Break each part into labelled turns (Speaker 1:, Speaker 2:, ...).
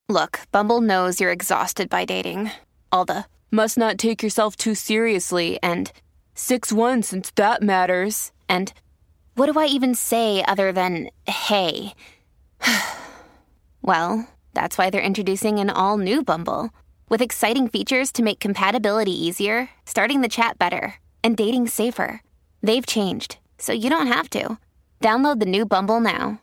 Speaker 1: Look, Bumble knows you're exhausted by dating. All the, must not take yourself too seriously, and 6'1" since that matters, and what do I even say other than, hey? Well, that's why they're introducing an all-new Bumble, with exciting features to make compatibility easier, starting the chat better, and dating safer. They've changed, so you don't have to. Download the new Bumble now.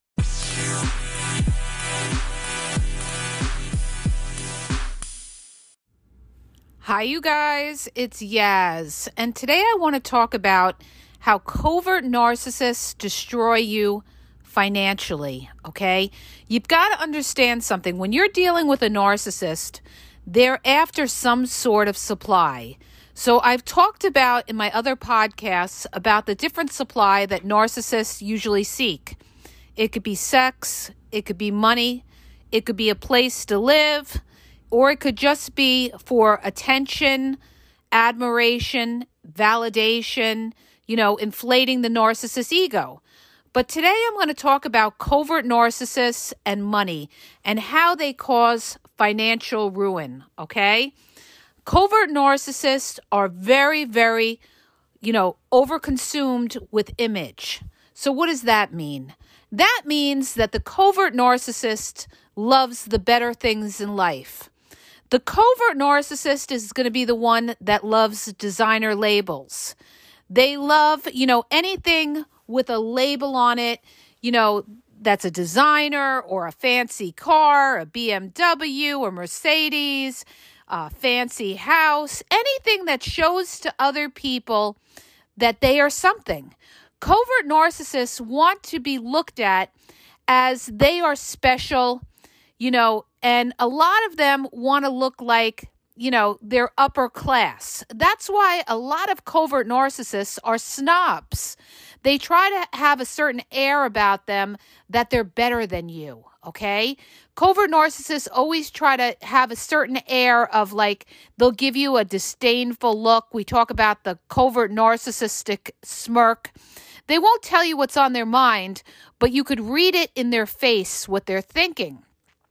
Speaker 2: Hi, you guys. It's Yaz. And today I want to talk about how covert narcissists destroy you financially, okay? You've got to understand something. When you're dealing with a narcissist, they're after some sort of supply. So I've talked about in my other podcasts about the different supply that narcissists usually seek. It could be sex, it could be money, it could be a place to live, or it could just be for attention, admiration, validation, inflating the narcissist's ego. But today I'm going to talk about covert narcissists and money and how they cause financial ruin, okay? Covert narcissists are very, very, overconsumed with image. So what does that mean? That means that the covert narcissist loves the better things in life. The covert narcissist is going to be the one that loves designer labels. They love, anything with a label on it, that's a designer or a fancy car, a BMW or Mercedes, a fancy house, anything that shows to other people that they are something. Covert narcissists want to be looked at as they are special, and a lot of them want to look like, they're upper class. That's why a lot of covert narcissists are snobs. They try to have a certain air about them that they're better than you, okay? Covert narcissists always try to have a certain air of like, they'll give you a disdainful look. We talk about the covert narcissistic smirk. They won't tell you what's on their mind, but you could read it in their face, what they're thinking.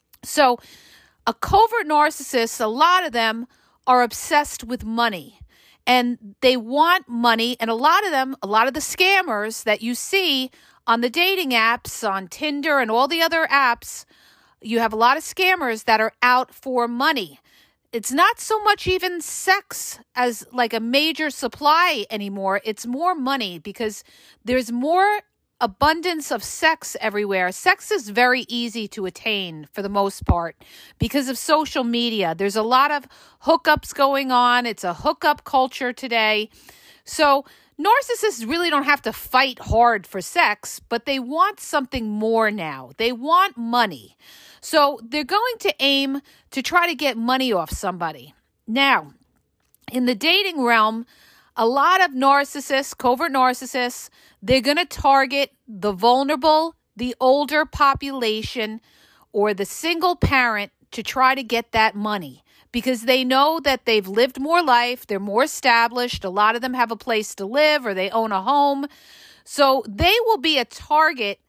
Speaker 2: So a covert narcissist, a lot of them are obsessed with money and they want money. And a lot of the scammers that you see on the dating apps, on Tinder and all the other apps, you have a lot of scammers that are out for money. It's not so much even sex as like a major supply anymore. It's more money because there's more abundance of sex everywhere. Sex is very easy to attain for the most part because of social media. There's a lot of hookups going on. It's a hookup culture today. So narcissists really don't have to fight hard for sex, but they want something more now. They want money. So they're going to aim to try to get money off somebody. Now, in the dating realm, a lot of narcissists, covert narcissists, they're going to target the vulnerable, the older population, or the single parent to try to get that money because they know that they've lived more life, they're more established, a lot of them have a place to live or they own a home. So they will be a target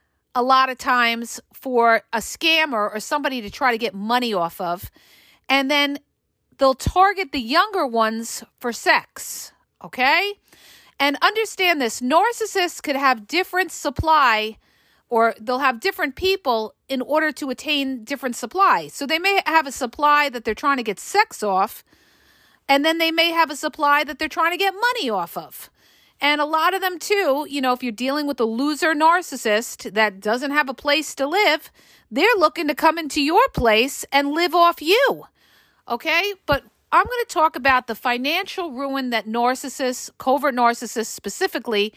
Speaker 2: a lot of times for a scammer or somebody to try to get money off of. And then they'll target the younger ones for sex. Okay? And understand this, narcissists could have different supply or they'll have different people in order to attain different supply. So they may have a supply that they're trying to get sex off, and then they may have a supply that they're trying to get money off of. And a lot of them too, if you're dealing with a loser narcissist that doesn't have a place to live, they're looking to come into your place and live off you. Okay? But I'm going to talk about the financial ruin that narcissists, covert narcissists specifically,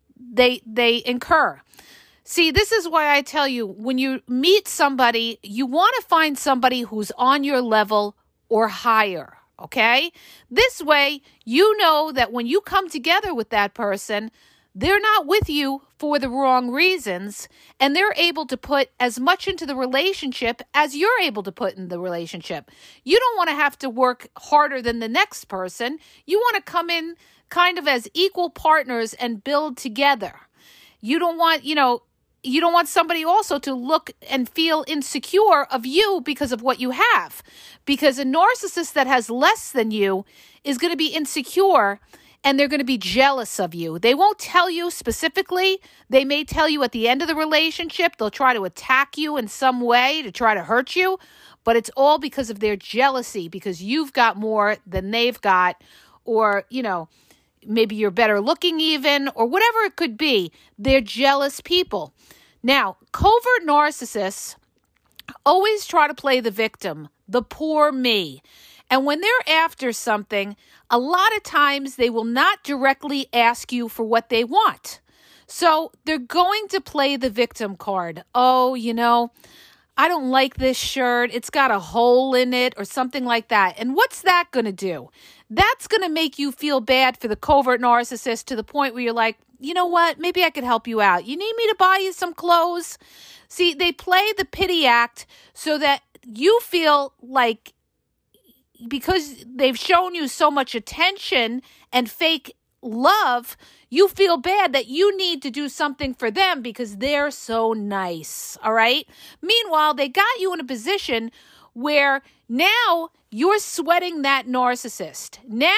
Speaker 2: they incur. See, this is why I tell you, when you meet somebody, you want to find somebody who's on your level or higher, okay? This way, you know that when you come together with that person, they're not with you for the wrong reasons, and they're able to put as much into the relationship as you're able to put in the relationship. You don't want to have to work harder than the next person. You want to come in kind of as equal partners and build together. You don't want, you don't want somebody also to look and feel insecure of you because of what you have. Because a narcissist that has less than you is going to be insecure and they're going to be jealous of you. They won't tell you specifically. They may tell you at the end of the relationship. They'll try to attack you in some way to try to hurt you. But it's all because of their jealousy, because you've got more than they've got, or, maybe you're better looking even, or whatever it could be. They're jealous people. Now, covert narcissists always try to play the victim, the poor me. And when they're after something, a lot of times they will not directly ask you for what they want. So they're going to play the victim card. Oh, I don't like this shirt. It's got a hole in it or something like that. And what's that going to do? That's going to make you feel bad for the covert narcissist to the point where you're like, you know what? Maybe I could help you out. You need me to buy you some clothes? See, they play the pity act so that you feel like because they've shown you so much attention and fake love, you feel bad that you need to do something for them because they're so nice, all right? Meanwhile, they got you in a position where now you're sweating that narcissist. Now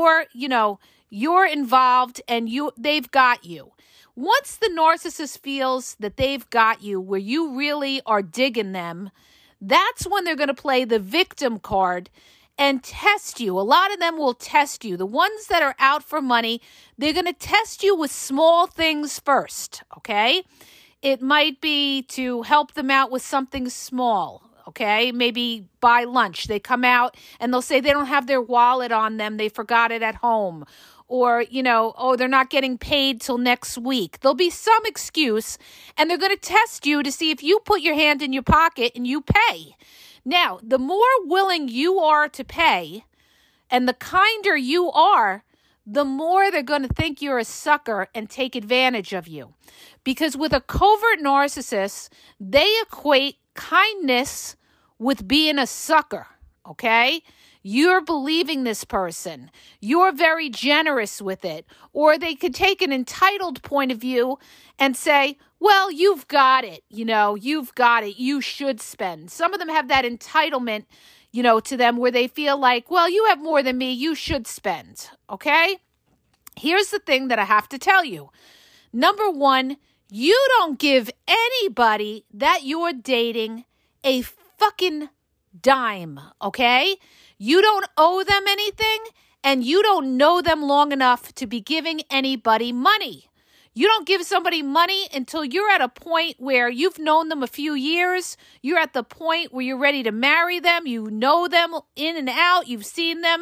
Speaker 2: you're involved and they've got you. Once the narcissist feels that they've got you where you really are digging them, that's when they're going to play the victim card and test you. A lot of them will test you. The ones that are out for money, they're going to test you with small things first, okay? It might be to help them out with something small, okay? Maybe buy lunch. They come out and they'll say they don't have their wallet on them. They forgot it at home. Or, they're not getting paid till next week. There'll be some excuse, and they're going to test you to see if you put your hand in your pocket and you pay. Now, the more willing you are to pay and the kinder you are, the more they're going to think you're a sucker and take advantage of you. Because with a covert narcissist, they equate kindness with being a sucker, okay? You're believing this person. You're very generous with it. Or they could take an entitled point of view and say, well, you've got it. You've got it. You should spend. Some of them have that entitlement, to them where they feel like, well, you have more than me. You should spend. Okay? Here's the thing that I have to tell you. Number one, you don't give anybody that you're dating a fucking dime. Okay? You don't owe them anything, and you don't know them long enough to be giving anybody money. You don't give somebody money until you're at a point where you've known them a few years. You're at the point where you're ready to marry them. You know them in and out. You've seen them,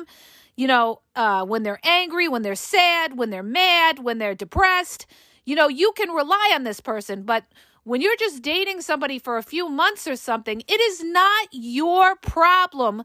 Speaker 2: when they're angry, when they're sad, when they're mad, when they're depressed. You can rely on this person, but when you're just dating somebody for a few months or something, it is not your problem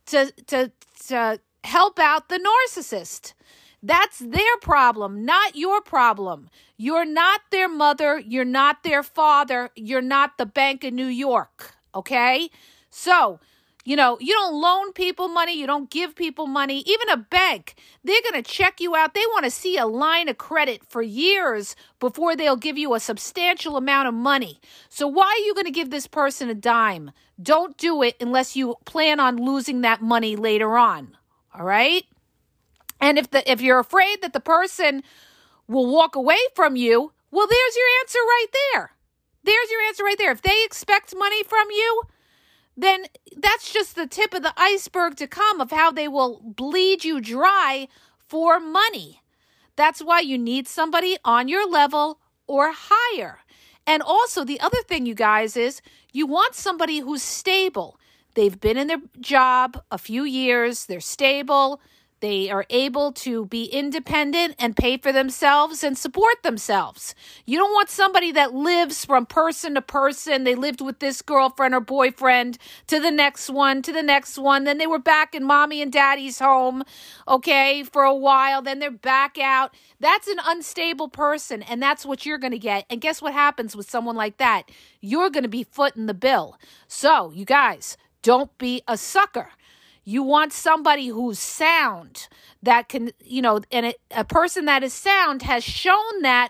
Speaker 2: to help out the narcissist. That's their problem, not your problem. You're not their mother. You're not their father. You're not the Bank of New York, okay? So, you don't loan people money. You don't give people money. Even a bank, they're going to check you out. They want to see a line of credit for years before they'll give you a substantial amount of money. So why are you going to give this person a dime? Don't do it unless you plan on losing that money later on, all right? And if you're afraid that the person will walk away from you, well, there's your answer right there. There's your answer right there. If they expect money from you, then that's just the tip of the iceberg to come of how they will bleed you dry for money. That's why you need somebody on your level or higher. And also the other thing, you guys, is you want somebody who's stable. They've been in their job a few years. They're stable. They are able to be independent and pay for themselves and support themselves. You don't want somebody that lives from person to person. They lived with this girlfriend or boyfriend to the next one, to the next one. Then they were back in mommy and daddy's home, okay, for a while. Then they're back out. That's an unstable person, and that's what you're going to get. And guess what happens with someone like that? You're going to be footing the bill. So, you guys, don't be a sucker. You want somebody who's sound, that can, and a person that is sound has shown that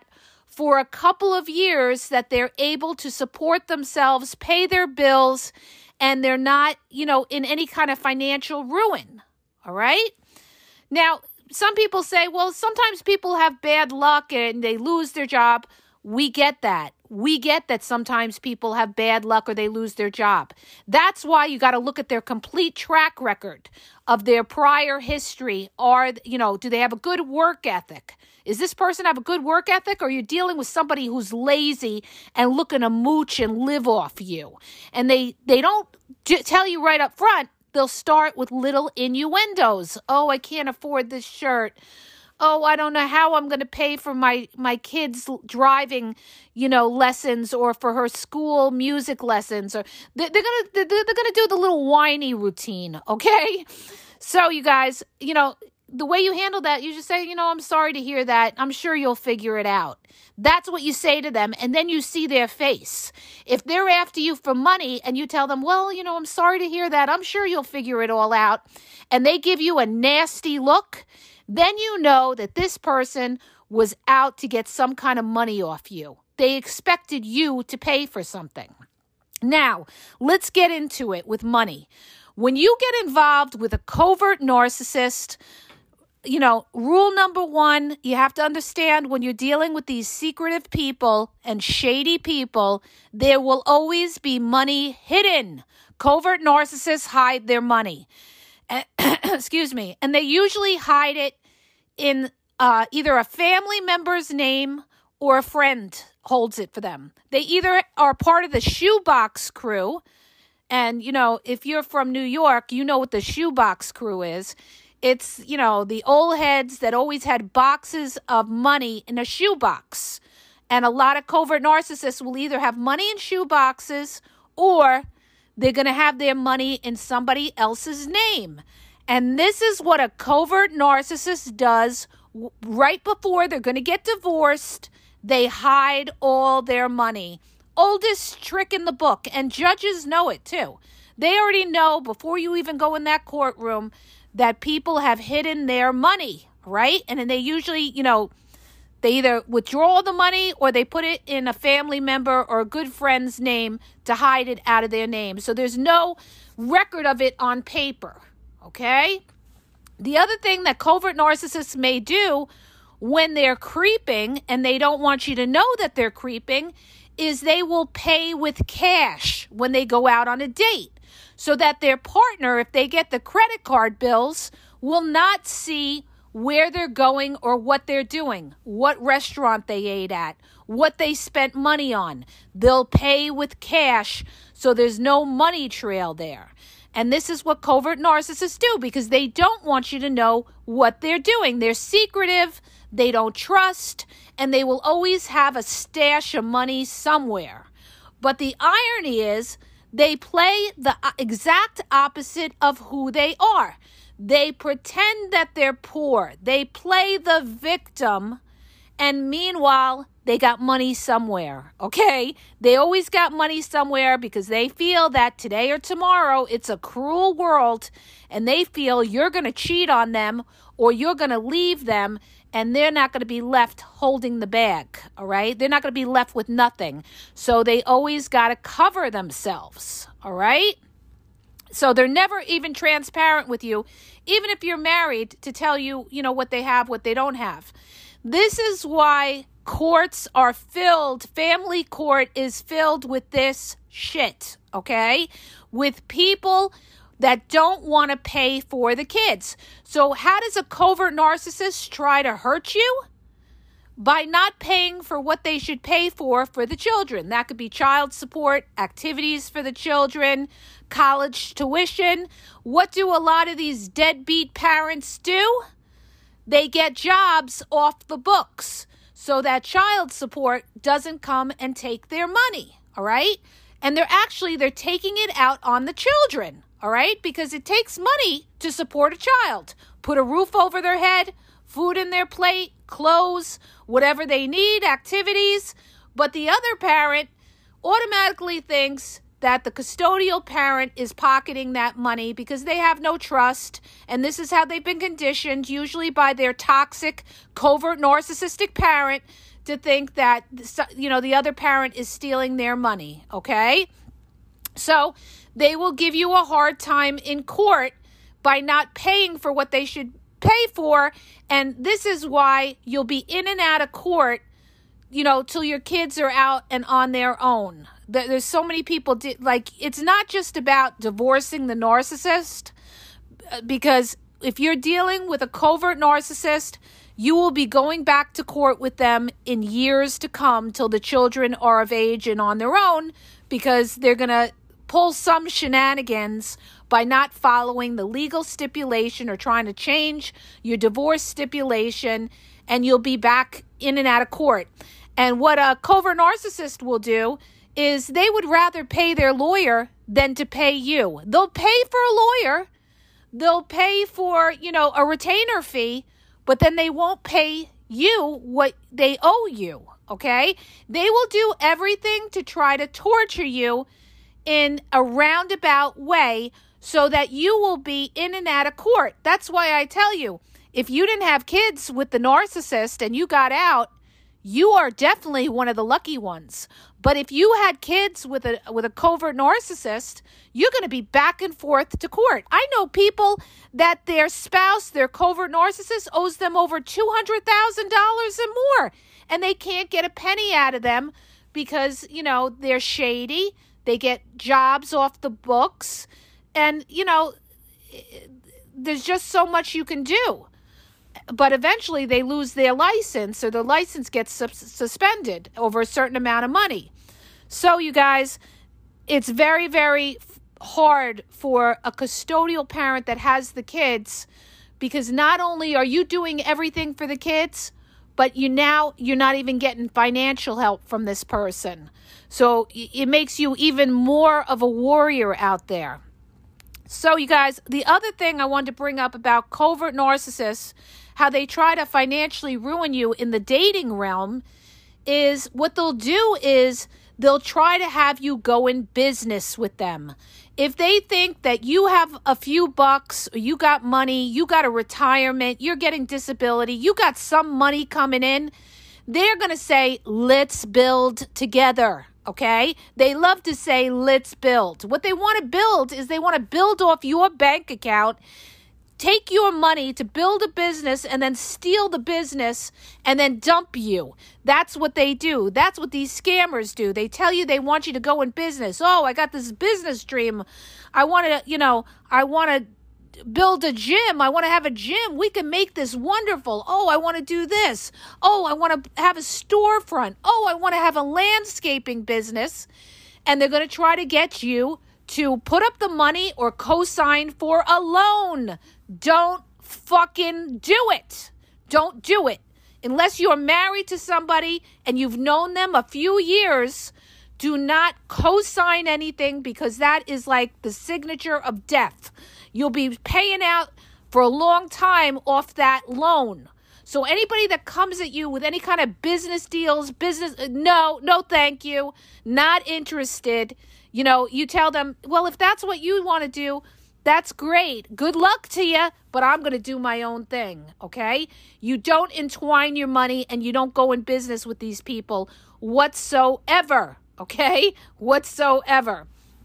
Speaker 2: for a couple of years that they're able to support themselves, pay their bills, and they're not, in any kind of financial ruin. All right? Now, some people say, well, sometimes people have bad luck and they lose their job. We get that. We get that sometimes people have bad luck or they lose their job. That's why you got to look at their complete track record of their prior history. Do they have a good work ethic? Is this person have a good work ethic, or are you dealing with somebody who's lazy and looking to mooch and live off you? And they don't tell you right up front. They'll start with little innuendos. Oh, I can't afford this shirt. Oh, I don't know how I'm going to pay for my kids' driving, lessons, or for her school music lessons. Or they're gonna do the little whiny routine, okay? So you guys, the way you handle that, you just say, I'm sorry to hear that. I'm sure you'll figure it out. That's what you say to them, and then you see their face. If they're after you for money and you tell them, well, I'm sorry to hear that. I'm sure you'll figure it all out, and they give you a nasty look, then you know that this person was out to get some kind of money off you. They expected you to pay for something. Now, let's get into it with money. When you get involved with a covert narcissist, rule number one, you have to understand when you're dealing with these secretive people and shady people, there will always be money hidden. Covert narcissists hide their money. Excuse me. And they usually hide it in either a family member's name or a friend holds it for them. They either are part of the shoebox crew. And, if you're from New York, you know what the shoebox crew is. It's, the old heads that always had boxes of money in a shoebox. And a lot of covert narcissists will either have money in shoeboxes or they're going to have their money in somebody else's name. And this is what a covert narcissist does right before they're going to get divorced. They hide all their money. Oldest trick in the book, and judges know it too. They already know before you even go in that courtroom that people have hidden their money, right? And then they usually, they either withdraw the money or they put it in a family member or a good friend's name to hide it out of their name. So there's no record of it on paper, okay? The other thing that covert narcissists may do when they're creeping and they don't want you to know that they're creeping is they will pay with cash when they go out on a date so that their partner, if they get the credit card bills, will not see where they're going or what they're doing, what restaurant they ate at, what they spent money on. They'll pay with cash so there's no money trail there. And this is what covert narcissists do because they don't want you to know what they're doing. They're secretive, they don't trust, and they will always have a stash of money somewhere. But the irony is they play the exact opposite of who they are. They pretend that they're poor. They play the victim, and meanwhile, they got money somewhere, okay? They always got money somewhere because they feel that today or tomorrow it's a cruel world, and they feel you're going to cheat on them or you're going to leave them, and they're not going to be left holding the bag, all right? They're not going to be left with nothing. So they always got to cover themselves, all right? So they're never even transparent with you, even if you're married, to tell you, what they have, what they don't have. This is why courts are filled, family court is filled with this shit, okay? With people that don't want to pay for the kids. So how does a covert narcissist try to hurt you? By not paying for what they should pay for the children. That could be child support, activities for the children, college tuition. What do a lot of these deadbeat parents do? They get jobs off the books so that child support doesn't come and take their money, all right? And they're taking it out on the children, all right? Because it takes money to support a child. Put a roof over their head, food in their plate, clothes, whatever they need, activities. But the other parent automatically thinks that the custodial parent is pocketing that money because they have no trust. And this is how they've been conditioned, usually by their toxic, covert, narcissistic parent, to think that, the other parent is stealing their money, okay? So they will give you a hard time in court by not paying for what they should pay for. And this is why you'll be in and out of court, till your kids are out and on their own. There's so many people, it's not just about divorcing the narcissist, because if you're dealing with a covert narcissist, you will be going back to court with them in years to come till the children are of age and on their own, because they're going to pull some shenanigans by not following the legal stipulation or trying to change your divorce stipulation, and you'll be back in and out of court. And what a covert narcissist will do is they would rather pay their lawyer than to pay you. They'll pay for a lawyer. They'll pay for, a retainer fee, but then they won't pay you what they owe you, okay? They will do everything to try to torture you in a roundabout way so that you will be in and out of court. That's why I tell you, if you didn't have kids with the narcissist and you got out, you are definitely one of the lucky ones. But if you had kids with a covert narcissist, you're going to be back and forth to court. I know people that their spouse, their covert narcissist, owes them over $200,000 and more, and they can't get a penny out of them because, they're shady. They get jobs off the books, and, there's just so much you can do. But eventually they lose their license, or the license gets suspended over a certain amount of money. So you guys, it's very, very hard for a custodial parent that has the kids, because not only are you doing everything for the kids, but you're not even getting financial help from this person. So it makes you even more of a warrior out there. So you guys, the other thing I wanted to bring up about covert narcissists, how they try to financially ruin you in the dating realm, is what they'll do is they'll try to have you go in business with them. If they think that you have a few bucks, or you got money, you got a retirement, you're getting disability, you got some money coming in, they're going to say, let's build together. Okay? They love to say, let's build. What they want to build is they want to build off your bank account, take your money to build a business, and then steal the business and then dump you. That's what they do. That's what these scammers do. They tell you they want you to go in business. Oh, I got this business dream. I want to build a gym. I want to have a gym. We can make this wonderful. Oh, I want to do this. Oh, I want to have a storefront. Oh, I want to have a landscaping business. And they're going to try to get you to put up the money or co-sign for a loan. Don't fucking do it. Don't do it. Unless you're married to somebody and you've known them a few years, do not co-sign anything, because that is like the signature of death. You'll be paying out for a long time off that loan. So anybody that comes at you with any kind of business deals, no, thank you, not interested. You tell them, well, if that's what you want to do, that's great. Good luck to you, but I'm going to do my own thing, okay? You don't entwine your money and you don't go in business with these people whatsoever, okay? Whatsoever.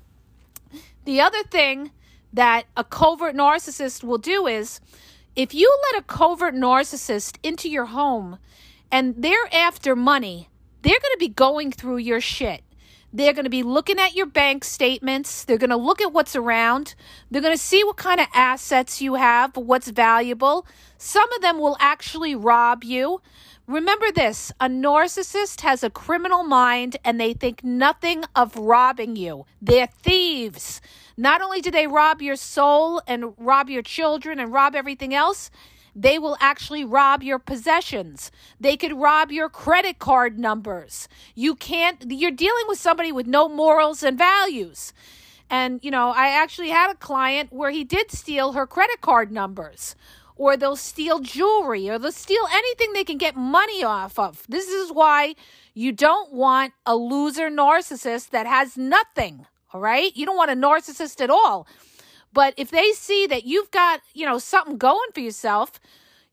Speaker 2: The other thing that a covert narcissist will do is, if you let a covert narcissist into your home and they're after money, they're going to be going through your shit. They're going to be looking at your bank statements. They're going to look at what's around. They're going to see what kind of assets you have, what's valuable. Some of them will actually rob you. Remember this, a narcissist has a criminal mind and they think nothing of robbing you. They're thieves. Not only do they rob your soul and rob your children and rob everything else, they will actually rob your possessions. They could rob your credit card numbers. You're dealing with somebody with no morals and values. And, I actually had a client where he did steal her credit card numbers, or they'll steal jewelry, or they'll steal anything they can get money off of. This is why you don't want a loser narcissist that has nothing, all right? You don't want a narcissist at all. But if they see that you've got, something going for yourself,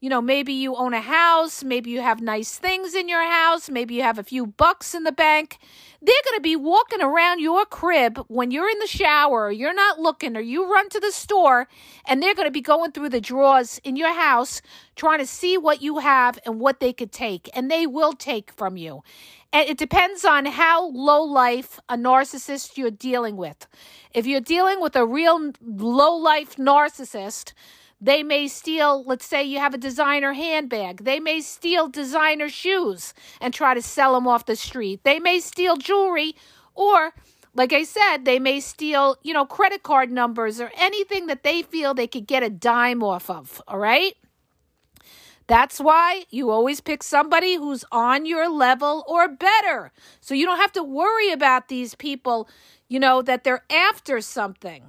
Speaker 2: maybe you own a house, maybe you have nice things in your house, maybe you have a few bucks in the bank. They're going to be walking around your crib when you're in the shower, or you're not looking, or you run to the store, and they're going to be going through the drawers in your house trying to see what you have and what they could take, and they will take from you. And it depends on how low life a narcissist you're dealing with. If you're dealing with a real low life narcissist, they may steal, let's say you have a designer handbag. They may steal designer shoes and try to sell them off the street. They may steal jewelry, or, like I said, they may steal, credit card numbers or anything that they feel they could get a dime off of, all right? That's why you always pick somebody who's on your level or better. So you don't have to worry about these people, that they're after something.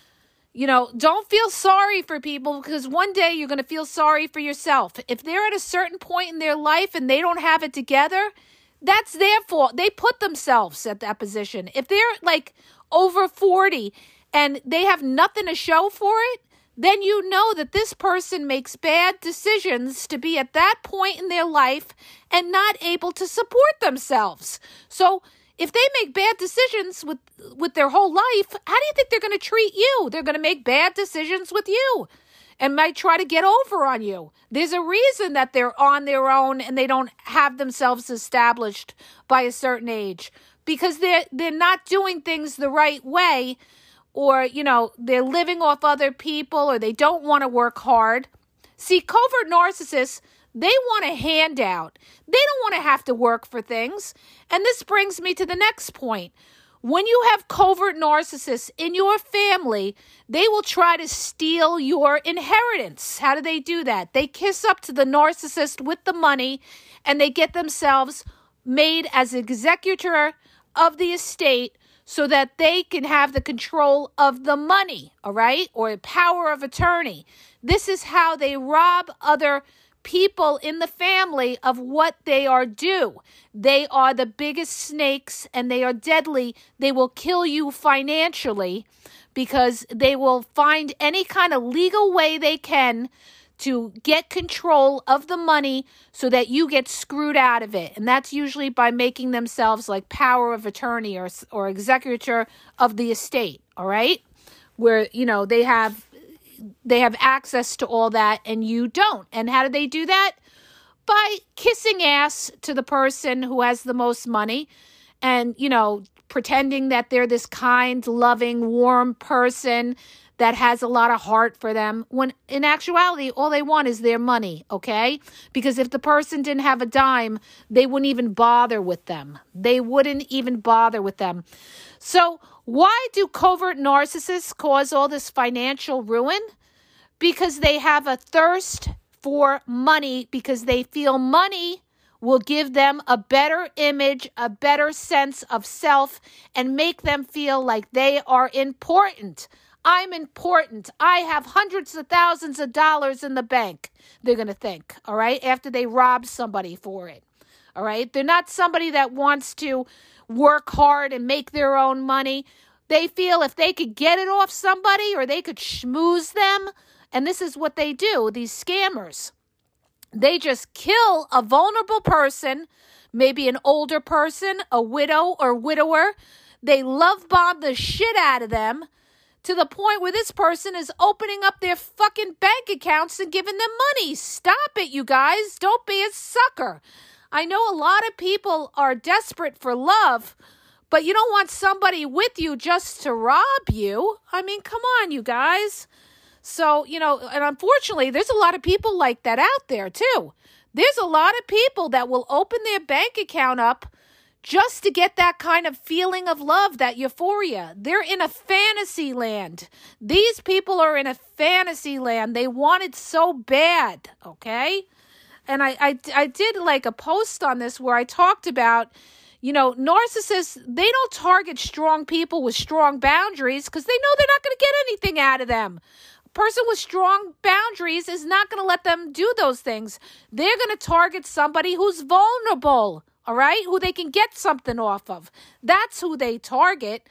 Speaker 2: Don't feel sorry for people, because one day you're going to feel sorry for yourself. If they're at a certain point in their life and they don't have it together, that's their fault. They put themselves at that position. If they're like over 40 and they have nothing to show for it, then you know that this person makes bad decisions to be at that point in their life and not able to support themselves. So if they make bad decisions with their whole life, how do you think they're going to treat you? They're going to make bad decisions with you and might try to get over on you. There's a reason that they're on their own and they don't have themselves established by a certain age, because they're not doing things the right way, or, they're living off other people, or they don't want to work hard. See, covert narcissists, they want a handout. They don't want to have to work for things. And this brings me to the next point. When you have covert narcissists in your family, they will try to steal your inheritance. How do they do that? They kiss up to the narcissist with the money, and they get themselves made as executor of the estate so that they can have the control of the money, all right? Or power of attorney. This is how they rob other people in the family of what they are due. They are the biggest snakes, and they are deadly. They will kill you financially, because they will find any kind of legal way they can to get control of the money so that you get screwed out of it. And that's usually by making themselves like power of attorney or executor of the estate, all right? Where, they have access to all that and you don't. And how do they do that? By kissing ass to the person who has the most money and, pretending that they're this kind, loving, warm person that has a lot of heart for them, when in actuality, all they want is their money, okay? Because if the person didn't have a dime, they wouldn't even bother with them. So why do covert narcissists cause all this financial ruin? Because they have a thirst for money, because they feel money will give them a better image, a better sense of self, and make them feel like they are important. I'm important. I have hundreds of thousands of dollars in the bank, they're going to think, all right, after they rob somebody for it, all right? They're not somebody that wants to work hard and make their own money. They feel if they could get it off somebody, or they could schmooze them, and this is what they do, these scammers. They just kill a vulnerable person, maybe an older person, a widow or widower. They love bomb the shit out of them, to the point where this person is opening up their fucking bank accounts and giving them money. Stop it, you guys. Don't be a sucker. I know a lot of people are desperate for love, but you don't want somebody with you just to rob you. I mean, come on, you guys. So, and unfortunately, there's a lot of people like that out there, too. There's a lot of people that will open their bank account up just to get that kind of feeling of love, that euphoria. They're in a fantasy land. These people are in a fantasy land. They want it so bad, okay? And I did like a post on this where I talked about, narcissists, they don't target strong people with strong boundaries because they know they're not going to get anything out of them. A person with strong boundaries is not going to let them do those things. They're going to target somebody who's vulnerable, all right, who they can get something off of. That's who they target,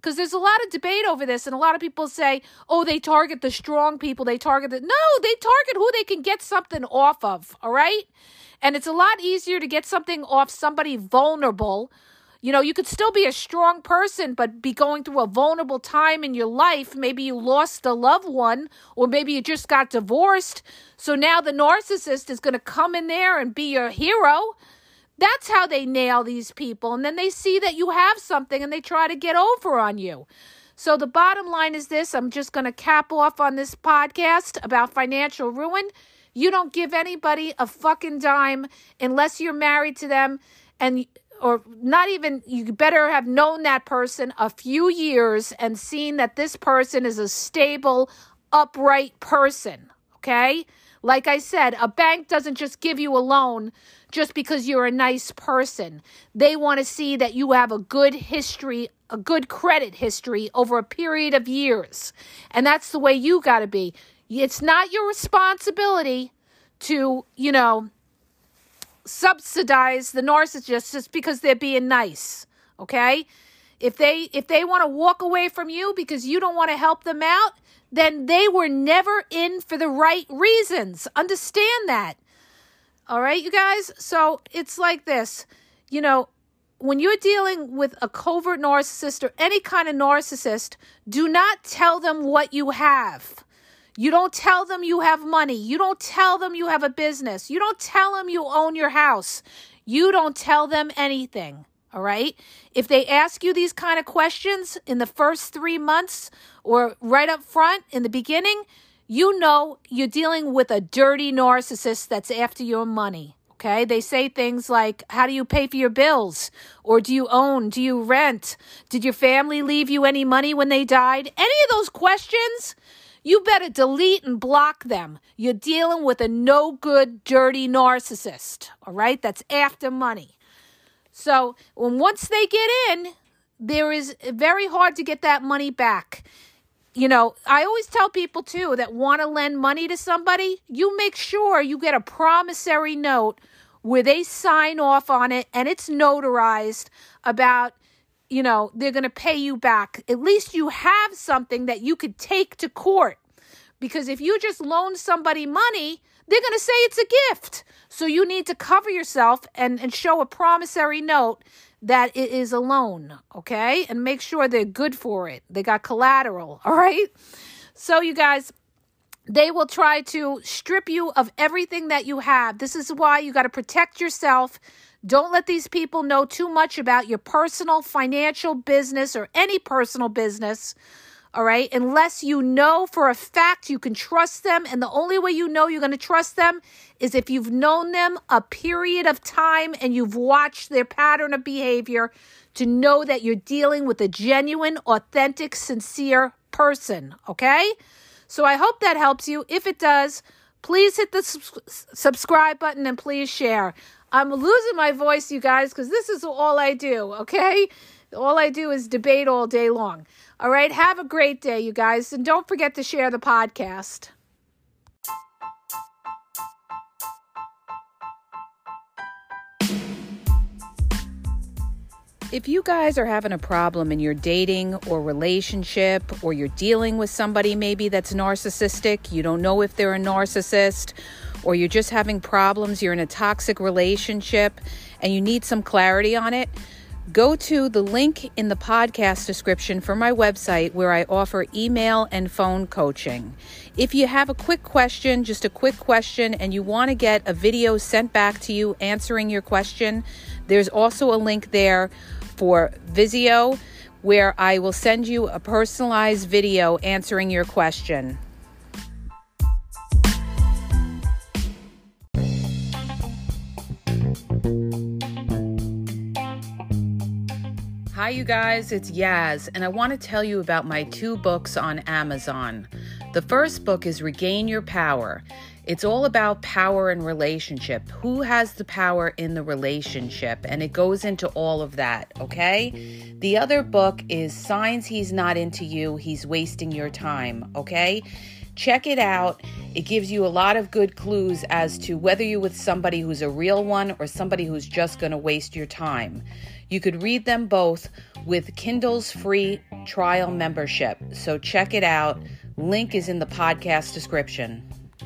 Speaker 2: Because there's a lot of debate over this, and a lot of people say, oh, they target the strong people. No, they target who they can get something off of, all right? And it's a lot easier to get something off somebody vulnerable. You could still be a strong person, but be going through a vulnerable time in your life. Maybe you lost a loved one, or maybe you just got divorced. So now the narcissist is going to come in there and be your hero. That's how they nail these people. And then they see that you have something and they try to get over on you. So the bottom line is this. I'm just going to cap off on this podcast about financial ruin. You don't give anybody a fucking dime unless you're married to them, or not even, you better have known that person a few years and seen that this person is a stable, upright person, okay? Like I said, a bank doesn't just give you a loan just because you're a nice person. They want to see that you have a good history, a good credit history over a period of years. And that's the way you got to be. It's not your responsibility to, subsidize the narcissist just because they're being nice, okay? If they want to walk away from you because you don't want to help them out, then they were never in for the right reasons. Understand that. All right, you guys? So it's like this. When you're dealing with a covert narcissist or any kind of narcissist, do not tell them what you have. You don't tell them you have money. You don't tell them you have a business. You don't tell them you own your house. You don't tell them anything, all right? If they ask you these kind of questions in the first 3 months or right up front in the beginning, you know you're dealing with a dirty narcissist that's after your money, okay? They say things like, how do you pay for your bills? Or do you own? Do you rent? Did your family leave you any money when they died? Any of those questions, you better delete and block them. You're dealing with a no good, dirty narcissist, all right? That's after money. So once they get in, there is very hard to get that money back. I always tell people too that want to lend money to somebody, you make sure you get a promissory note where they sign off on it and it's notarized about they're going to pay you back. At least you have something that you could take to court. Because if you just loan somebody money, they're going to say it's a gift. So you need to cover yourself and show a promissory note that it is a loan, okay? And make sure they're good for it. They got collateral, all right? So you guys, they will try to strip you of everything that you have. This is why you got to protect yourself. Don't let these people know too much about your personal financial business or any personal business, all right? Unless you know for a fact you can trust them. And the only way you know you're going to trust them is if you've known them a period of time and you've watched their pattern of behavior to know that you're dealing with a genuine, authentic, sincere person, okay? So I hope that helps you. If it does, please hit the subscribe button and please share. I'm losing my voice, you guys, because this is all I do, okay? All I do is debate all day long. All right, have a great day, you guys, and don't forget to share the podcast. If you guys are having a problem in your dating or relationship, or you're dealing with somebody maybe that's narcissistic, you don't know if they're a narcissist, or you're just having problems, you're in a toxic relationship, and you need some clarity on it, go to the link in the podcast description for my website where I offer email and phone coaching. If you have a quick question, just a quick question, and you want to get a video sent back to you answering your question, there's also a link there for Vizio where I will send you a personalized video answering your question. Hi, you guys, it's Yaz, and I want to tell you about my 2 books on Amazon. The first book is Regain Your Power. It's all about power and relationship. Who has the power in the relationship? And it goes into all of that, okay? The other book is Signs He's Not Into You, He's Wasting Your Time, okay? Check it out. It gives you a lot of good clues as to whether you're with somebody who's a real one or somebody who's just going to waste your time. You could read them both with Kindle's free trial membership. So check it out. Link is in the podcast description.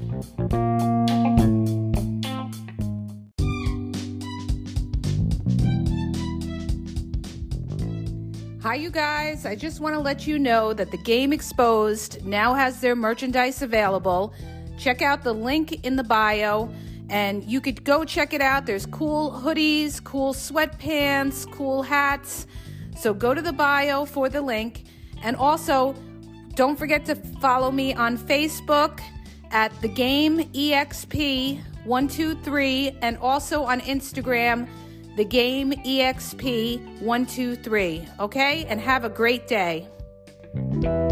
Speaker 2: Hi, you guys. I just want to let you know that the Game Exposed now has their merchandise available. Check out the link in the bio, and you could go check it out. There's cool hoodies, cool sweatpants, cool hats. So go to the bio for the link. And also, don't forget to follow me on Facebook at The Game EXP 123, and also on Instagram, The Game EXP 123. Okay? And have a great day.